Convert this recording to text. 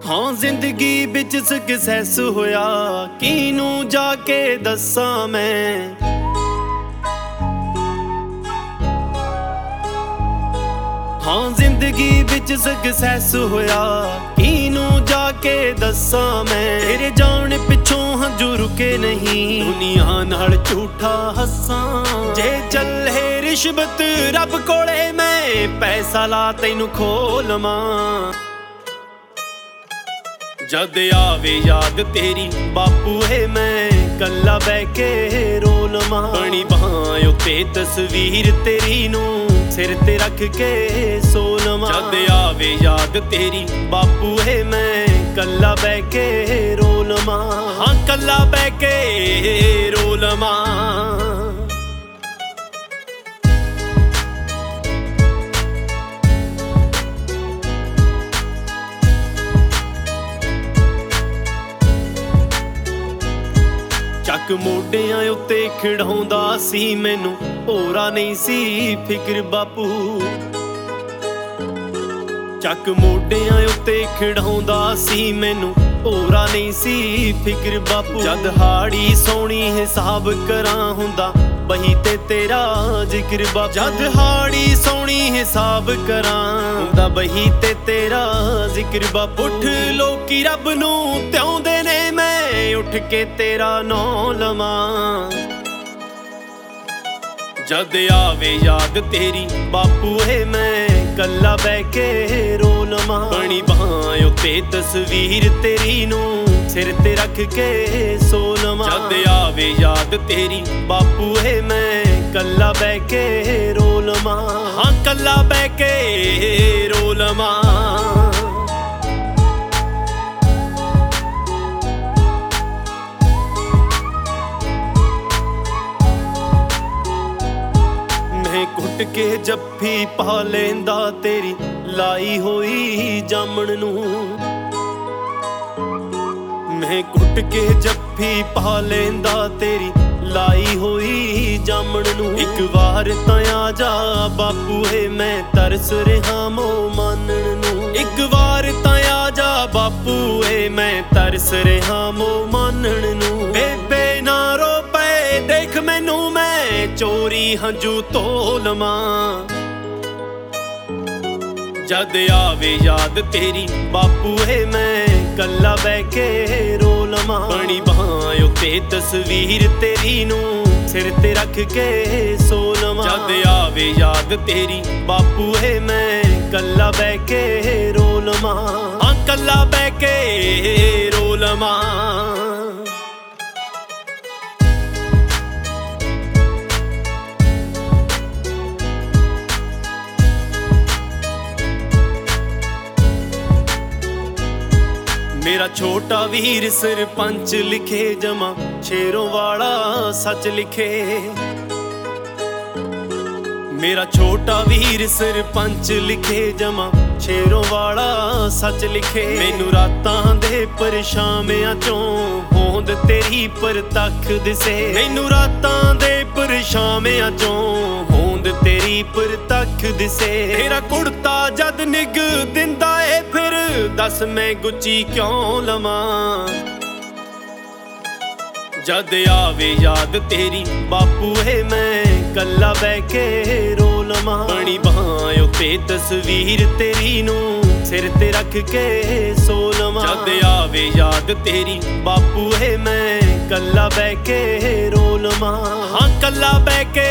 ਹਾਂ ਜ਼ਿੰਦਗੀ ਵਿੱਚ ਸਕਸੈਸ ਹੋਇਆ ਕਿਹਨੂੰ ਜਾ ਕੇ ਦੱਸਾਂ ਮੈਂ। ਹਾਂ ਜ਼ਿੰਦਗੀ ਵਿੱਚ ਸਕਸੈਸ ਹੋਇਆ ਕਿਹਨੂੰ ਜਾ ਕੇ ਦੱਸਾਂ ਮੈਂ। ਤੇਰੇ ਜਾਣ ਪਿੱਛੋਂ ਹੰਝੂ ਰੁਕੇ ਨਹੀਂ, ਦੁਨੀਆ ਨਾਲ ਝੂਠਾ ਹੱਸਾਂ। ਜੇ ਚੱਲੇ ਰਿਸ਼ਵਤ ਰੱਬ ਕੋਲੇ ਮੈਂ ਪੈਸਾ ਲਾ ਤੈਨੂੰ ਖੋਲਵਾਂ। ਜਦ ਆਵੇ ਯਾਦ ਤੇਰੀ ਬਾਪੂ ਏ ਮੈਂ ਕੱਲਾ ਬਹਿ ਕੇ ਰੋ ਲਵਾਂ। ਬਣੀ ਬਾਹਾਂ ਉੱਤੇ ਤਸਵੀਰ ਤੇਰੀ ਨੂੰ ਸਿਰ ਤੇ ਰੱਖ ਕੇ ਸੋ ਲਵਾਂ। ਜਦ ਆਵੇ ਯਾਦ ਤੇਰੀ ਬਾਪੂ ਏ ਮੈਂ ਕੱਲਾ ਬਹਿ ਕੇ ਰੋ ਲਵਾਂ। ਹਾਂ ਕੱਲਾ ਬਹਿ ਕੇ ਰੋ ਲਵਾਂ। ਚੱਕ ਮੋਢਿਆਂ ਉੱਤੇ ਖਿਡਾਉਂਦਾ ਸੀ ਮੈਨੂੰ, ਹੋਰਾ ਨਹੀਂ ਸੀ ਫਿਕਰ ਬਾਪੂ। ਚੱਕ ਮੋਢਿਆਂ ਉੱਤੇ ਖਿਡਾਉਂਦਾ ਸੀ ਮੈਨੂੰ, ਹੋਰਾ ਨਹੀਂ ਸੀ ਫਿਕਰ ਬਾਪੂ। ਜਦ ਹਾੜੀ ਸੋਹਣੀ ਹਿਸਾਬ ਕਰਾਂ ਹੁੰਦਾ ਬਹੀ ਤੇ ਤੇਰਾ ਜ਼ਿਕਰ ਬਾਪੂ। ਜਦ ਹਾੜੀ ਸੋਹਣੀ ਹਿਸਾਬ ਕਰਾਂ ਹੁੰਦਾ ਬਹੀ ਤੇ ਤੇਰਾ ਜ਼ਿਕਰ ਬਾਪੂ। ਉੱਠ ਲੋਕੀ ਰੱਬ ਨੂੰ ਧਿਆਉਂਦੇ ਨੇ ਮੈਂ ਉੱਠ ਕੇ ਤੇਰਾ ਨਾਂ ਲਵਾਂ। ਜਦ ਆਵੇ ਯਾਦ ਤੇਰੀ ਬਾਪੂ ਏ ਮੈਂ ਕੱਲਾ ਬਹਿ ਕੇ ਰੋ ਲਵਾਂ। ਬਣੀ ਬਾਹਾਂ ਉੱਤੇ ਤਸਵੀਰ ਤੇਰੀ ਨੂੰ ਸਿਰ ਤੇ ਰੱਖ ਕੇ ਸੋ ਲਵਾਂ। ਜਦ ਆਵੇ ਯਾਦ ਤੇਰੀ ਬਾਪੂ ਏ ਮੈਂ ਕੱਲਾ ਬਹਿ ਕੇ ਰੋ ਲਵਾਂ। ਹਾਂ ਕੱਲਾ ਬਹਿ ਕੇ ਰੋ ਲਵਾਂ। ਕੁੱਟ ਕੇ ਜੱਫੀ ਪਾ ਲੈਂਦਾ ਤੇਰੀ ਲਾਈ ਹੋਈ ਜਾਮਣ ਨੂੰ। ਮੈਂ ਕੁੱਟ ਕੇ ਜੱਫੀ ਪਾ ਲੈਂਦਾ ਤੇਰੀ ਲਾਈ ਹੋਈ ਜਾਮਣ ਨੂੰ। ਇੱਕ ਵਾਰ ਤਾਂ ਆ ਜਾ ਬਾਪੂ ਏ ਮੈਂ ਤਰਸ ਰਿਹਾ ਮੋਹ ਮਾਨਣ ਨੂੰ। ਇੱਕ ਵਾਰ ਤਾਂ ਆ ਜਾ ਬਾਪੂ ਏ ਮੈਂ ਤਰਸ ਰਿਹਾ ਮੋਹ ਮਾਨਣ ਨੂੰ। ਬੇਬੇ ਨਾ ਰੋ ਪਏ ਦੇਖ ਮੈਨੂੰ ਮੈਂ ਚੋਰੀ ਹੰਝੂ ਧੋ ਲਵਾਂ। ਜਦ ਆਵੇ ਯਾਦ ਤੇਰੀ ਬਾਪੂ ਏ ਮੈਂ ਕੱਲਾ ਬਹਿ ਕੇ ਰੋ ਲਵਾਂ। ਬਣੀ ਬਾਹਾਂ ਉੱਤੇ ਤਸਵੀਰ ਤੇਰੀ ਨੂੰ ਸਿਰ ਤੇ ਰੱਖ ਕੇ ਸੋ ਲਵਾਂ। ਜਦ ਆਵੇ ਯਾਦ ਤੇਰੀ ਬਾਪੂ ਏ ਮੈਂ ਕੱਲਾ ਬਹਿ ਕੇ ਰੋ ਲਵਾਂ। ਹਾਂ ਕੱਲਾ ਬਹਿ ਕੇ ਰੋ ਲਵਾਂ। ਮੇਰਾ ਛੋਟਾ ਵੀਰ ਸਰਪੰਚ ਲਿਖੇ ਜਮਾ ਸ਼ੇਰੋਂ ਵਾਲਾ ਸੱਚ ਲਿਖੇ। ਮੇਰਾ ਛੋਟਾ ਵੀਰ ਸਰਪੰਚ ਲਿਖੇ ਜਮਾ ਸ਼ੇਰੋਂ ਵਾਲਾ ਸੱਚ ਲਿਖੇ। ਮੈਨੂੰ ਰਾਤਾਂ ਦੇ ਪਰਛਾਵਿਆਂ ਚੋਂ ਹੋਂਦ ਤੇਰੀ ਪਰਤੱਖ ਦਿਸੇ। ਮੈਨੂੰ ਰਾਤਾਂ ਦੇ ਪਰਛਾਵਿਆਂ ਚੋਂ ਹੋਂਦ ਤੇਰੀ ਪਰਤੱਖ ਦਿਸੇ। ਤੇਰਾ ਕੁੜਤਾ ਜਦ ਨਿੱਘ ਦਿੰਦਾ ਏ ਫਿਰ ਦੱਸ ਮੈਂ ਗੁੱਚੀ ਕਿਉਂ ਲਵਾਂ। ਜਦ ਆਵੇ ਯਾਦ ਤੇਰੀ ਬਾਪੂ ਏ ਮੈਂ ਕੱਲਾ ਬਹਿ ਕੇ ਰੋ ਲਵਾਂ। ਬਣੀ ਬਾਹਾਂ ਉੱਤੇ ਤਸਵੀਰ ਤੇਰੀ ਨੂੰ ਸਿਰ ਤੇ ਰੱਖ ਕੇ ਸੋ ਲਵਾਂ। ਜਦ ਆਵੇ ਯਾਦ ਤੇਰੀ ਬਾਪੂ ਏ ਮੈਂ ਕੱਲਾ ਬਹਿ ਕੇ ਰੋ ਲਵਾਂ। ਹਾਂ ਕੱਲਾ ਬਹਿ ਕੇ